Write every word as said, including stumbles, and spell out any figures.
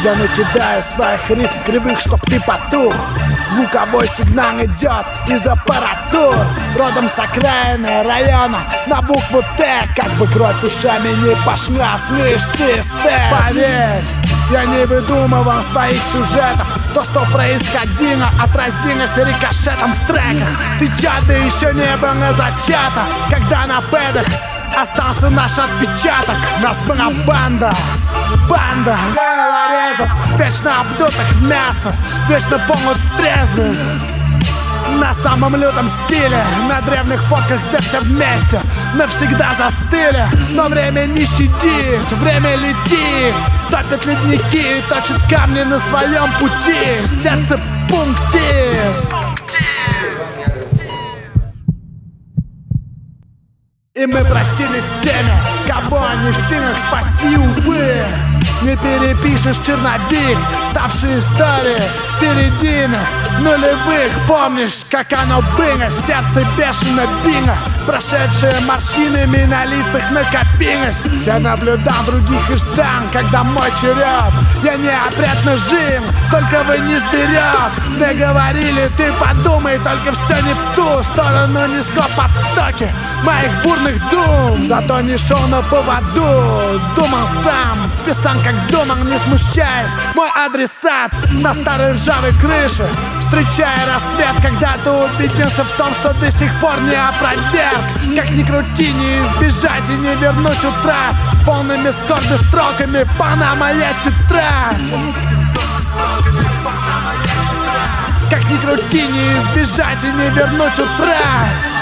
Я накидаю своих рифм кривых, чтоб ты потух. Звуковой сигнал идет из аппаратур. Родом с окраины района на букву Т. Как бы кровь ушами не пошла, слышь ты, степ. Поверь, я не выдумывал своих сюжетов. То, что происходило, отразилось рикошетом в треках. Ты чадо еще не было зачата, когда на пэдах остался наш отпечаток. Нас была банда, банда головорезов, вечно обдутых в мясо, вечно полутрезвых. На самом лютом стиле, на древних фотках, где все вместе навсегда застыли. Но время не щадит, время летит, топит ледники, точит камни на своем пути. Сердце пунктир. И мы простились с теми, кого не в силах спасти, увы. Не перепишешь черновик, ставший историей середины нулевых. Помнишь, как оно было, сердце бешено било, прошедшие морщинами на лицах накопилось. Я наблюдал других и ждал, когда мой черед. Я неопрятно жил, столько вы не сберег. Мне говорили, ты подумай, только все не в ту сторону несло потоки моих бурных дум. Зато не шел на поводу, думал сам, писал как думал, не смущаясь. Мой адресат на старой ржавой крыше, встречая рассвет, когда ты убедился в том, что до сих пор не опроверг. Как ни крути, не избежать и не вернуть утрат. Полными скорби строками полна моя тетрадь. Как ни крути, не избежать и не вернуть утрат.